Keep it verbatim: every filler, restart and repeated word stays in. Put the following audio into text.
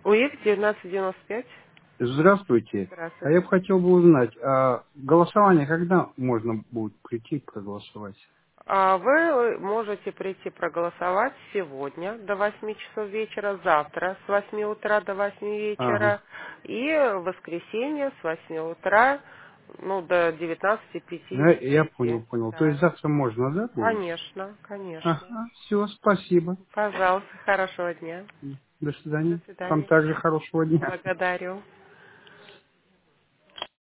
УИК девятнадцать девяносто пять. Здравствуйте. А я бы Здравствуйте. хотел бы узнать, а голосование когда можно будет прийти проголосовать? А Вы можете прийти проголосовать сегодня до восьми часов вечера, завтра с восьми утра до восьми Ага. вечера и в воскресенье с восьми утра, ну, до девятнадцати Ну, Я, я пятидесяти. понял, понял. То есть Да. завтра можно, да, будет? Конечно, конечно. Ага, все, спасибо. Пожалуйста, хорошего дня. До До свидания. Вам свидания. также хорошего дня. Благодарю.